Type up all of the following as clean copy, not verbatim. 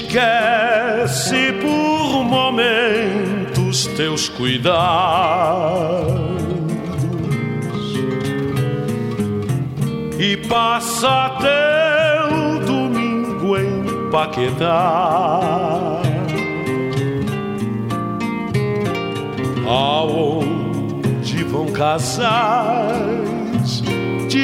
Esquece por momentos teus cuidados e passa teu domingo em Paquetá, aonde vão casais de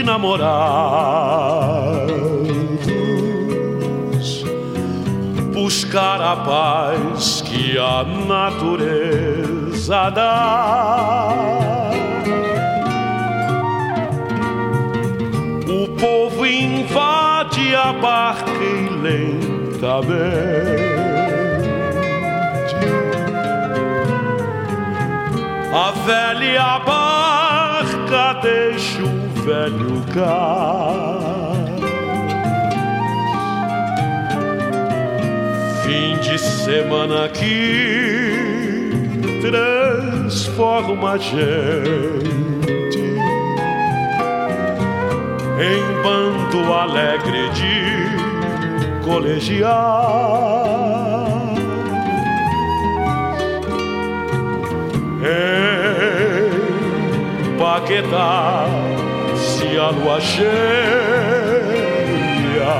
namorados buscar a paz que a natureza dá. O povo invade a barca e lentamente a velha barca deixa o velho cais. Fim de semana que transforma a gente em bando alegre de colegial. Em Paquetá, se a lua cheia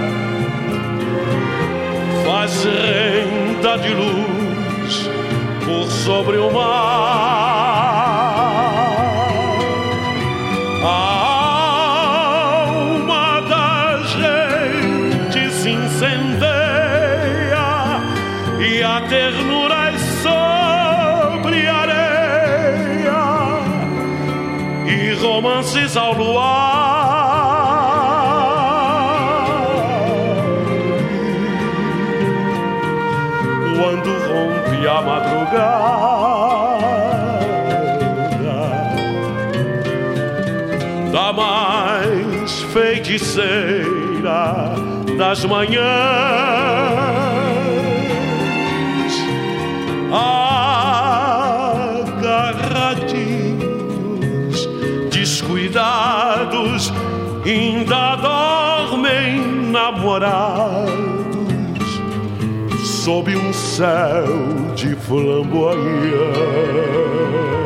faz renda de luz por sobre o mar, a alma da gente se incendeia e a ternura é sobre areia e romances ao luar. Quando rompe a madrugada da mais feiticeira das manhãs, agarradinhos, descuidados, ainda dormem namorados sob um céu de flamboyante.